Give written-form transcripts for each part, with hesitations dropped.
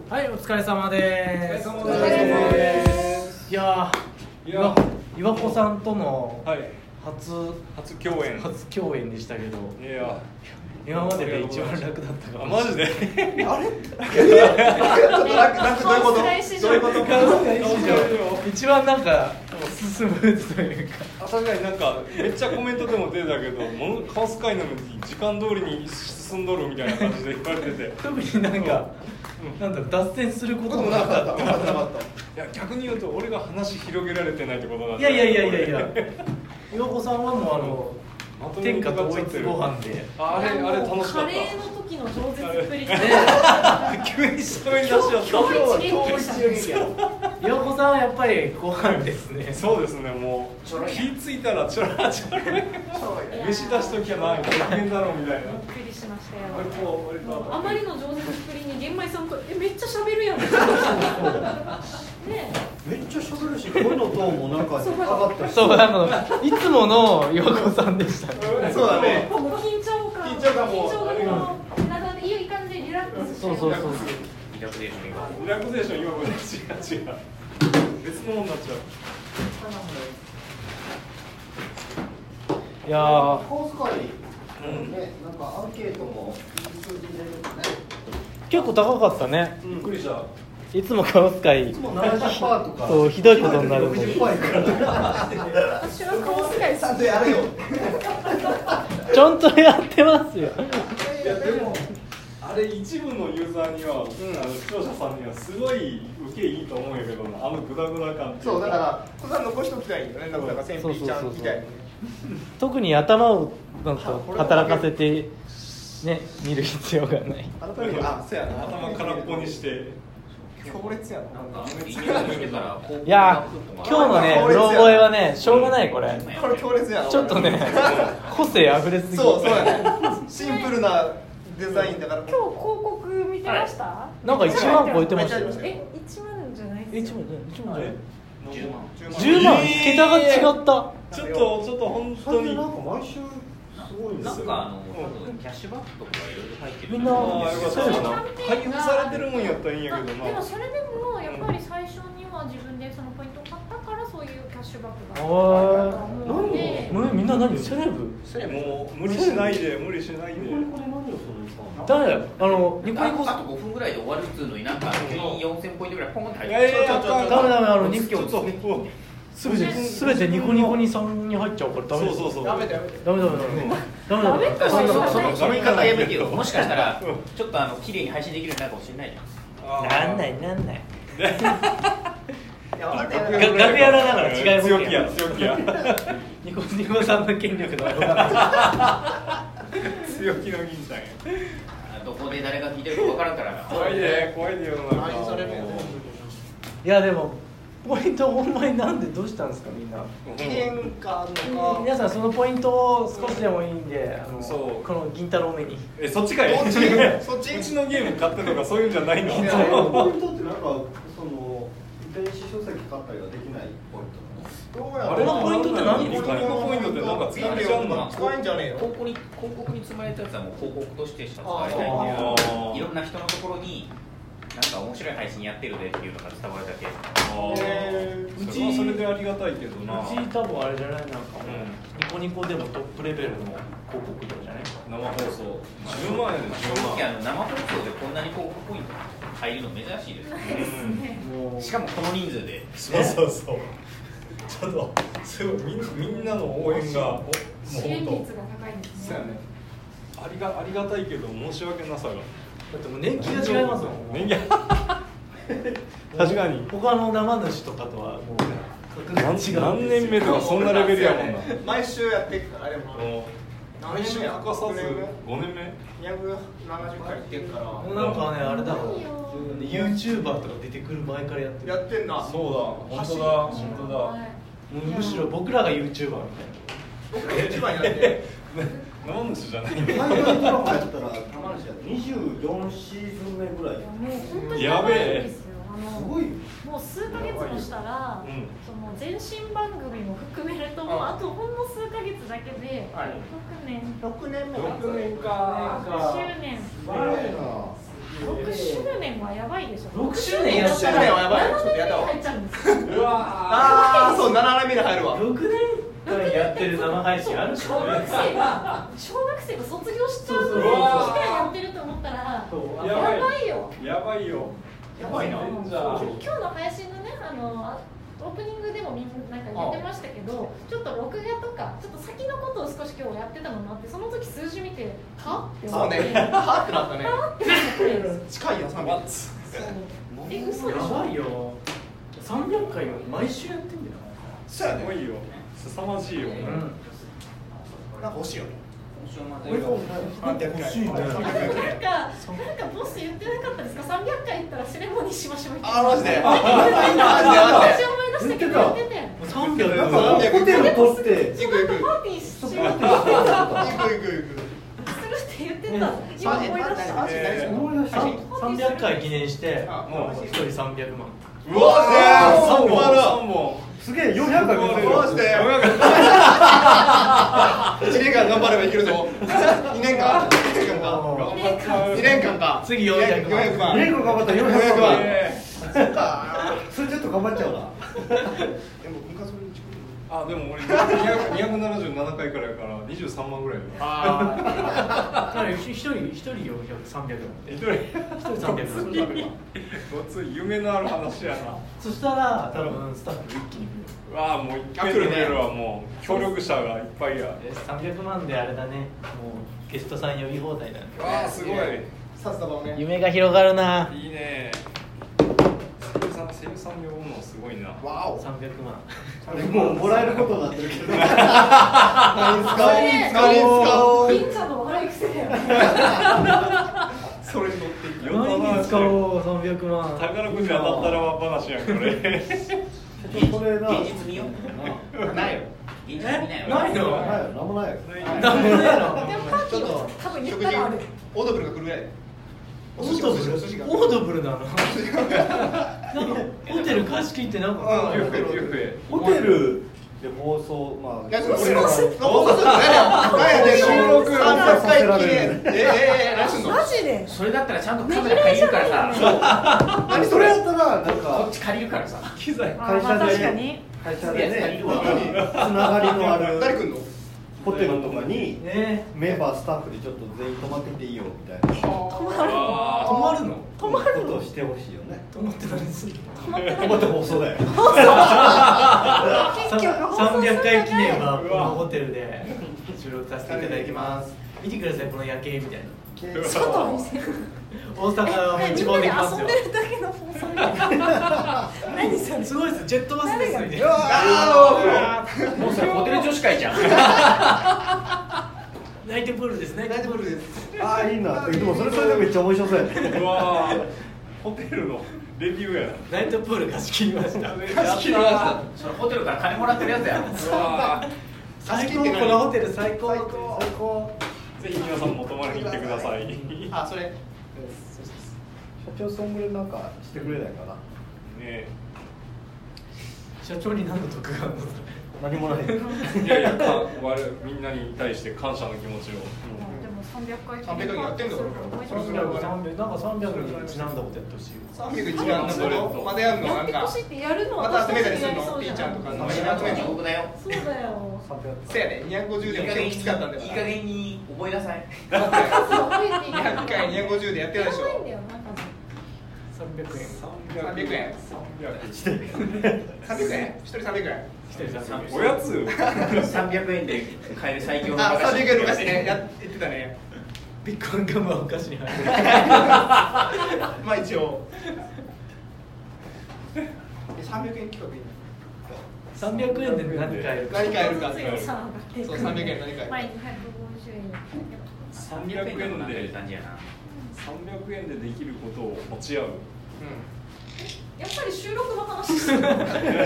はい、お疲れ様です。 お疲れ様です。 いや岩子さんとの初共演でしたけど、 いや今までで一番楽だったかも。 マジで？あれ？ ちょっと楽どういうこと？どういうこと？ 一番なんか進むというか。 確かになんかめっちゃコメントでも出てたけど、カオス会のに時間通りに進んどるみたいな感じで言われてて、 特になんか。なんだ脱線することもなかった。 いや逆に言うと俺が話広げられてないってことなんで。いや。岩子さんはもう天下統一ご飯で。 あれ楽しかった。 カレーの時の饒舌っぷりで。 急に喋り出しちゃった。 今日岩子さんはやっぱりご飯ですね。 そうですね、もう気ついたらちょろ飯出しときゃない大変だろうみたいな。 びっくりしましたよ。あまりの饒舌っぷりに玄米さんとめっちゃ喋るやん。ねめっちゃ喋るし、声のトーンもなんか上がったし。 そういつもの岩子さんでしたね。 そうだね。 もう緊張感もなんかいい感じでリラックスして。 そう。 リラクゼーション今も違う。別のものになっちゃう。 いやー。 コース会ね、なんかアンケートもいい数字で出てね。 結構高かったね。 びっくりした。 いつもカオス会。 いつも70%とか。 そうひどいことになるのに。 60%から。 私はコース会ちゃんとやれよ。 ちゃんとやってますよ。 いやでもあれ一部のユーザーには、視聴者さんにはすごい受けいいと思うんやけど、グダグダ感っていうか。 そうだからこんな残しときたいんだね。なんか先輩ちゃんみたいに。 特に頭をなんか働かせてね見る必要がない。 そうやな。 頭空っぽにして。 強烈やな。 いや今日のねうろ覚えはねしょうがないこれ。 これ強烈やな。 ちょっとね個性あふれすぎ。 そうやね。シンプルなデザインだから。 今日広告見てました？ なんか1万超えてましたよ。 1万じゃないですよ。 1万じゃない。10万桁が違った。 ちょっと本当になんか毎週すごいんですよ。 なんかキャッシュバックとかいろいろ入ってる。 みんな配布されてるもんやったらいいんやけどな。 でもそれでもやっぱり最初には自分でそのポイントを買ったからそういうキャッシュバックがあったと思うので。 みんな何セレブ？ もう無理しないで。 誰やニコニコあと5分ぐらいで終わるっつうのになんか4000ポイントぐらいポンって入いってやダメ日記すべてニコニコにさんに入っちゃうからダメ。 そうダメ。 ダメ。 その言い方やめてよ。もしかしたらちょっと綺麗に配信できるようになるかもしれないじゃん。 なんない楽屋ながら違い強気やニコさんの権力の強気の銀さんや。 どこで誰が聞いてるか分からんから怖いで世の中。 いやでもポイントほんまになんでどうしたんですかみんな。 記念館の皆さんそのポイントを少しでもいいんでそうこの銀太郎目に。 そっちかい。 そっちうちのゲーム買ってるとかそういうんじゃないの。 ポイントってなんかその電子書籍買ったりはできないポイント。 あれのポイントって何？ニコニコポイントってなんか使えちゃうんだ。 使えんじゃねえよ。 広告に積まれたやつはもう広告としてしか使えないんで、いろんな人のところになんか面白い配信やってるでっていうのが伝わるだけ。 うちはそれでありがたいけどな。 うち多分あれじゃないなんかニコニコでもトップレベルの広告料じゃない。 生放送10万円で10万。 生放送でこんなに広告ポイント入るの珍しいです。しかもこの人数で。 そう。ちょっとすごいみんなの応援がもう支援率が高いんですね。 ありがたいけど申し訳なさが。 だってもう年金が違いますもん。 年金確かに他の生主とかとはもう何年目とかそんなレベルやもんな。 毎週やっていくからでも毎週欠かさず5年目 270回行ってんから。 もうなんかねあれだろう YouTuber とか出てくる前からやってる。 やってんな。 そうだ本当だ。 もうむしろ僕らが YouTuber みたいな。 僕が一番やって生主じゃない。 海外ドラマやったら玉主や24シーズン目ぐらい。 もう本当にやべえですよ。 すごい。 もう数ヶ月もしたら、その前身番組も含めるともうあとほんの数ヶ月だけで6年 6年目。 6年か。 6周年。 すごいな。 6周年はやばいでしょ。 6周年やったらやばい。ちょっとやだわ。 入っちゃうんですよ。 うわああ、そう7年目で入るわ。 6年間やってる生配信あるし小学生が卒業しちゃうぐらいの期間やってると思ったらやばいよ。 やばいよ。 やばいな。 じゃあ今日の配信のねオープニングでもみんななんか言ってましたけど、ちょっと録画とかちょっと先のことを少し今日やってたのもあって、その時数字見てはってそうね。 思ってはってなったね。 はって思って近いよ300。 嘘でしょ。 やばいよ。300回毎週やってんだよ。 そうやね。 すごいよ。凄まじいよ。 なんか欲しいよね。 俺も欲しいね。 なんかボス言ってなかったですか。300回行ったらセレモニーしましょうみたいな。 あ、マジで。 私思い出したけど言ってて。 300 なんかホテル取って行く行く。 パーティーしようって行く行く行く。 するって言ってた。今思い出した。 思い出した。 300回記念してもう1人300万。 うわー、 3本。 すげえ400回目指して1年間頑張ればいけるぞ。2年間2年間か。 次400万。 2年間頑張ったら400万。そっか。それちょっと頑張っちゃうな。でも昔それあ、でも俺277回からやから23万ぐらい。 ああ。一人400、300万。 一人 300万。 ごつい夢のある話やな。 そしたら多分スタッフ一気に来る。 うわあ、もう一回来るわ。もう協力者がいっぱいや。 300万であれだね。もうゲストさん呼び放題だね。 わあ、すごい。 さすがもね。 夢が広がるな。 いいね。声優さん呼ぶのすごいな。 わお。 300万。 もうもらえることになってるけど。何使おう。 銀座の悪い癖だよね。 それに乗っていく。 何に使おう300万。 宝くじ当たったら話やんこれ。 これな。 現実見よう。ないよ。現実見ないよ。 ないの？ なんもないよ。 なんもねえの。 でもパーティーは多分言ったらある。 オードブルが来るぐらい。 オードブルなの。なんかホテル貸し切ってなんかビュッフェ。 ホテルで放送まあ。いやそれ俺ら放送するの何や収録300回記念。何すんの？ マジで？ それだったらちゃんとカメラ借りるからさ。 何それやったらなんこかっち借りるからさ。 機材。 会社で会社でねつながりのある。誰来んの？ホテルとかにメンバースタッフでちょっと全員泊まってきていいよみたいな泊まるの？ ことをしてほしいよね。 泊まって何するの？ 泊まって放送だよ。 300回記念はこのホテルで収録させていただきます。見てくださいこの夜景みたいな。 外を見せる。 大阪も一望できますよ。 遊んでるだけの放送みたいな。何それ？ すごいです。ジェットバスですみたいな。 もうそれホテル女子会じゃん。 ナイトプールですね。 ナイトプールです。ああいいな。でもそれでめっちゃ面白そうやね。 うわー、ホテルのレビューやな。 ナイトプール貸し切りました。 貸し切りました。 それホテルから金もらってるやつや。 うわ最高。このホテル最高。 最高。 ー、ぜひ皆さんも泊まりに来てください。 あそれ。社長そんぐらいなんかしてくれないかな。 ね社長に何の得があるの？ 何もない。 いやいや、みんなに対して感謝の気持ちを。 でも300回 300回やってんだろ。 なんか300にちなんだことやってほしい。 301番のそれまだやんのなんか。 ほしいってやるのまた集めたりするの？ そうじゃんピーちゃんとか。 僕だよ。 そうだよ。 せやね。250でも結構きつかったんだよ。 いい加減に覚えなさい。 覚えていい。 200回250でやってないでしょ。 やばいんだよな。 300円。 300円。300円。一人300円。 おやつ 300円で買える最強のあ、 菓子。 300円の菓子ね。言ってたね。 ビッグワンガムはお菓子に入る。 まあ一応。300円企画いいの。 300円で何買えるか。 何買えるか。 そうそう300円何買えるか。 前250円。 300円で買える感じやな。 300円でできることを持ち合う。 やっぱり収録の話する。 いや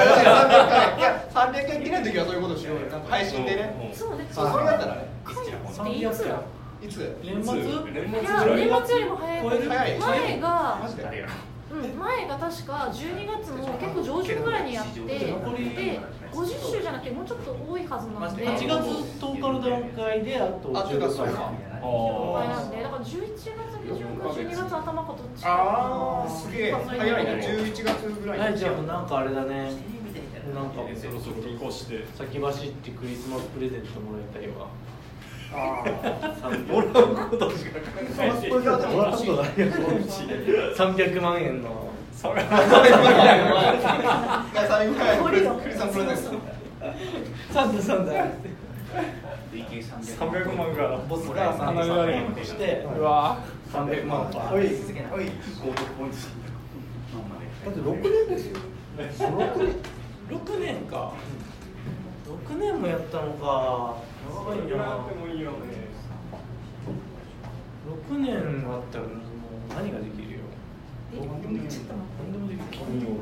300円記念の時はそういうことしようよ。なんか配信でね。 そうね。 それだったらね。 いつだ？ いつ？ 年末？ いや年末よりも早い。 早い。 前がマジで。 前前が確か12月の結構上旬ぐらいにやって、で50週じゃなくてもうちょっと多いはずなので、 8月10日の段階であと10月なんで、だから11月下旬か12月頭かどっちか。 ああ、すげえ早いね。11月ぐらい。 じゃあなんかあれだね。なんかそろそろ移行して先走ってクリスマスプレゼントもらえたりは。 もらうことしか考えてない。 もらったことないよ。 300万円の。 クリスマスプレゼント。 サンダ。 300万がボスが300万円として、うわ300万は。 だって6年ですよ。 6年か。6年もやったのか。やばいな。6年あったらもう何ができるよ。何でもできる。金曜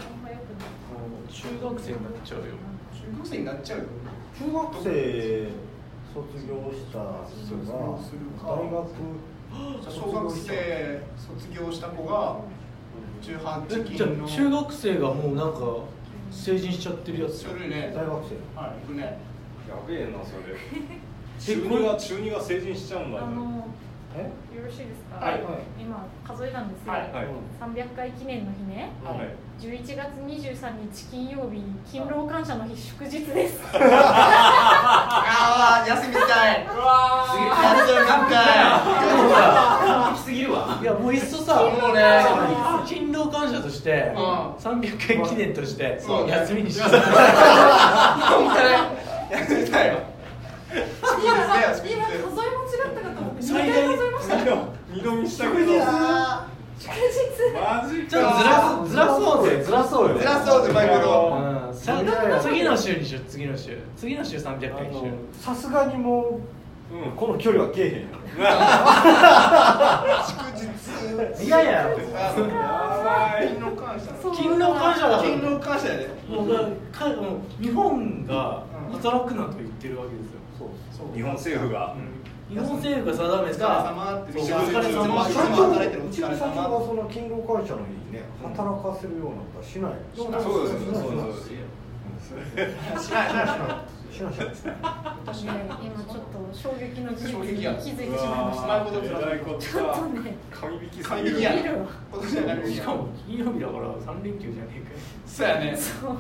中学生になっちゃうよ。 中学生になっちゃうよ。 中学生卒業した人が大学小学生卒業した子が18 じゃあ中学生がもうなんか成人しちゃってるやつ。 それね。 大学生。 はい、行くね。 やべえなそれ。中2が成人しちゃうんだね。 よろしいですか。 はい。 今数えたんですよ。300回記念の日ね。11月23日金曜日、勤労感謝の日祝日です。 ああ、休みたい。うわー。休みたい。 きすぎるわ。 いやもういっそさ、もうね、勤労感謝として300回記念として休みにしよう。 休みたいわ。 今数え間違ったかと思って2回数えました。 二度見したけど。 祝日。 マジか。 ちょっとずらそうよ。 バイクの。 次の週にしよう。次の週300回にしよう。 さすがにもうこの距離はけえへんよ。 祝日。 いやいや。 勤労感謝だ。 勤労感謝やで。 もう日本が働くなと言ってるわけですよ。 日本政府が。 日本政府が定めた。 お疲れ様って。 お疲れ様。 うちの社長がその勤労感謝の日にね働かせるようなことはしない。 そうです。 しない。 私ね、今ちょっと衝撃の事実に気づいてしまいました。 なるほど。 ちょっとね。 神引き神引きや。 見るわ。 しかも金曜日だから3連休じゃねえかよ。 そうやね。 そう。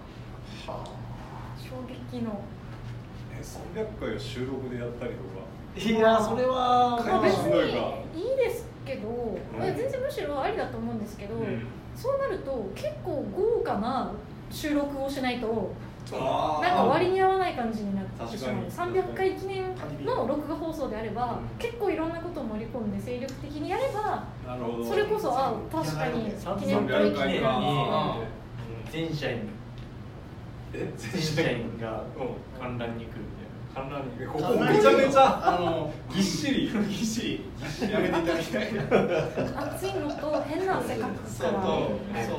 衝撃の。 300回を収録でやったりとか。 いやそれは別にいいですけど、全然むしろありだと思うんですけど、そうなると結構豪華な収録をしないとなんか割に合わない感じになってしまう。300回記念の録画放送であれば結構いろんなことを盛り込んで精力的にやれば、それこそ確かに記念会記念に全社員が観覧に来る。 観覧にここめちゃめちゃぎっしりやめていただきたい。 暑いのと変な汗かくから。 もう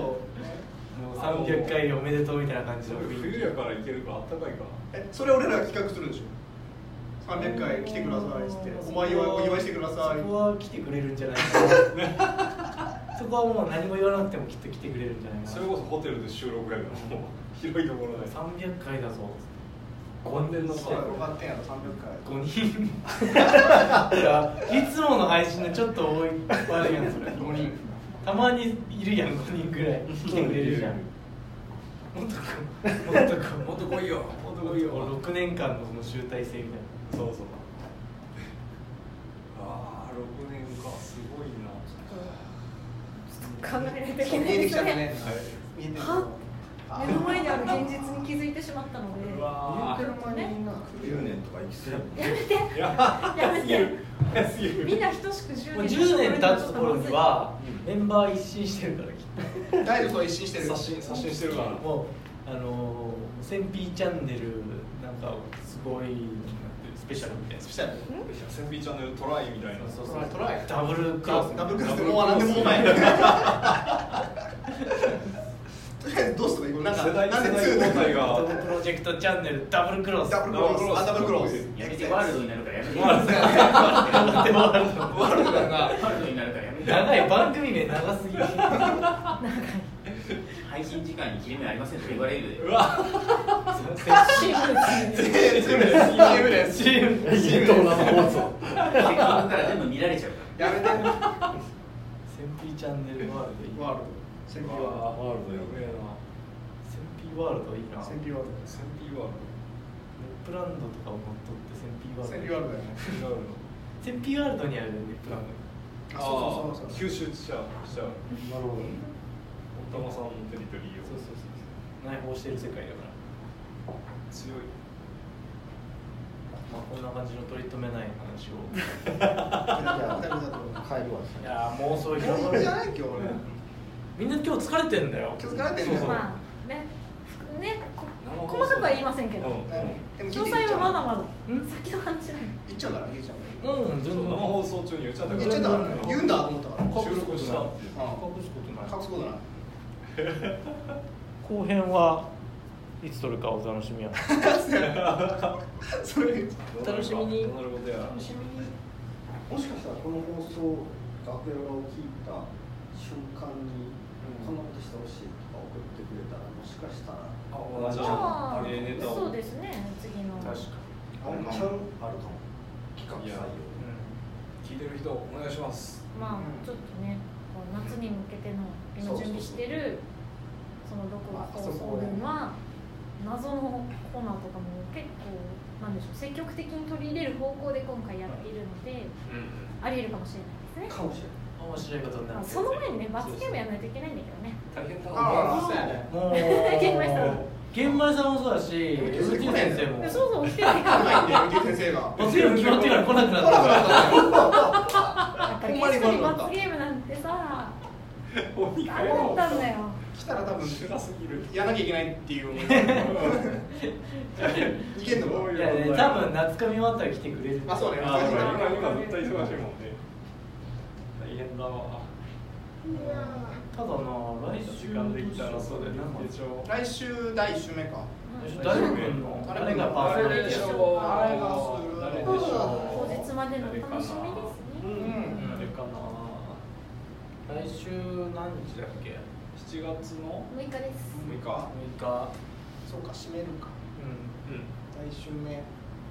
300回おめでとうみたいな感じの冬やから行けるか、あったかいか。 それ俺らが企画するんでしょ。300回来てくださいっつって、お祝いしてください。 そこは来てくれるんじゃないかな。そこはもう何も言わなくてもきっと来てくれるんじゃないかな。 それこそホテルで収録やからもう広いところで 300回だぞ。 5年のそうよかったんやろ、300回。 5人。いや、いつもの配信でちょっと多い悪いやんそれ。 5人。 たまにいるやん5人ぐらい来てくれるじゃん。もっと来いよ。6年間のその集大成みたいな。 そう。ああ、6年か、すごいな。 考えないといけないですね。 見えてる。 目の前にある現実に気づいてしまったので。 言ってる前に10年とか生きてる。 やめて。みんな等しく 10年経つ頃にはメンバー一新してるからきっと。 大丈夫、一新してる。 刷新してるから。 もうセンピーチャンネルなんかすごいスペシャルみたいな。 スペシャル。 センピーチャンネルトライみたいな。 そうトライ。 ダブルクロス。 ダブルクロスでもう何でもお前。とりあえずどうするの？なんか世代交代がプロジェクトチャンネルダブルクロス。 ダブルクロス。 やめてワールドになるからやめて。 ワールドワールドになるからやめて。 長い、番組名長すぎる。 配信時間に切れ目ありませんと言われるで。 うわ CM と生放送せっかくから全部見られちゃうからやめて。 センピーチャンネルワールドいいな。 ワールド。センピーワールド。 ワールドやべえな。 センピーワールドいいな。 センピーワールド。 センピーワールネップランドとかを乗っ取ってセンピーワールド。 センピーワールドやね。 センピーワールドにあるネップランド。 そうそうそうそう。 吸収しちゃう。 なるほど。 おたまさんのテリトリーを。 そうそうそう。内包してる世界だから。 強い。 まあこんな感じの取り留めない話を。 じゃあ帰るわ。 いやもうそういうもういいんじゃない今日俺。 みんな今日疲れてんだよ。 気づかれてんの。 まあね細かくは言いませんけど、 でも詳細はまだまだ先の話なんで。 言っちゃうから言っちゃう。 うん、全然生放送中に言っちゃったから。 言っちゃったから言うんだと思ったから。 収録したって。 隠すことない。 隠すことない。 後編はいつ撮るかお楽しみや。 それお楽しみに。 なるほどや。 もしかしたらこの放送楽屋を聞いた瞬間にこんなことしてほしいとか送ってくれたらもしかしたらあネタを。 そうですね。次の。 確かワンチャンあるかも。企画採用。 聞いてる人お願いします。 まあちょっとね、こう夏に向けての今準備してるその録画放送分は謎のコーナーとかも結構なんでしょう、積極的に取り入れる方向で今回やっているので、ありえるかもしれないですね。 かもしれない。 面白いことになる。 その前にね、罰ゲームやらないといけないんだけどね。 大変だな。 ああそうやね。 もう玄米さん玄米さんもそうだし、宇宙先生も。 そうそう、来てないか来ないんで宇宙先生が。 罰ゲーム決まってから来なくなったから。 ら。ゲストに罰ゲームなんてさ、 鬼ダメだったんだよ。 来たら多分辛すぎる。 やらなきゃいけないっていう思いが。いけんのか。 いやね、多分夏髪終わったら来てくれる。 あ、そうね。 今絶対忙しいもんね。大変だわ。 ただな、来週時間できたらそれで来週第1週目か。 誰が来るの？誰がパーソナリティやるの？ 誰がする？ 誰でしょう。 当日までのお楽しみですね。 誰かな。 来週何日だっけ 7月の 6日です。 6日。 6日。 そうか、締めるか。第1週目。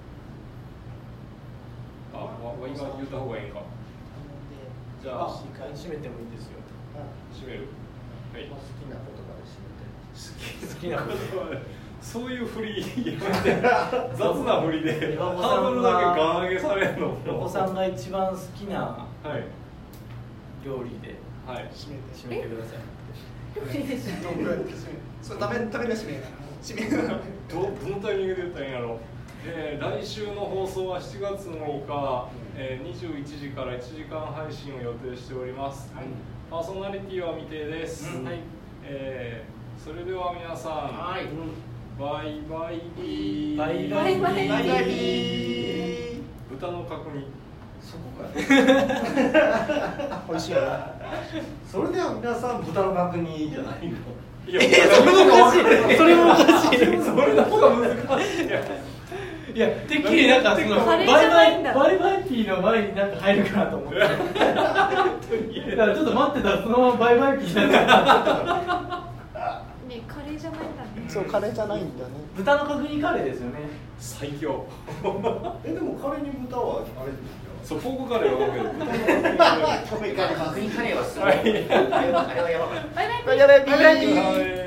あ、ワイが言った方がいいんか。じゃあ締めてもいいですよ。 締める。はい。 好きな言葉で締めて。 好きなことで。 そういう振りやめて。雑な振りでハードルだけガン上げされるの。 お子さんが一番好きなはい料理ではい締締めてください。 料理でしょ。 どんぐらいで締める？それ食べる締めやな。締める。 どのタイミングで言ったらいいんやろ。来週の放送は7月6日、21時から1時間配信を予定しております。パーソナリティは未定です。はい。それでは皆さん、はい。バイバイビー。 バイバイビー。 バイバイビー。 豚の角煮。 そこか。 美味しいよね。 それでは皆さん豚の角煮じゃないの。 いや、 それもおかしい。それもおかしい。 それの方が難しい。 いや、てっきりなんかそのバイバイピーの前になんか入るかなと思って。だからちょっと待ってたらそのままバイバイピーになっちゃった。 ね、カレーじゃないんだね。 そう、カレーじゃないんだね。 豚の角煮カレーですよね。 最強。 でもカレーに豚はあれですよ。 そう、ポークカレーは分かるけど、豚の角煮角煮カレーはすごい。あれはやばかった。 バイバイ。 バイバイ。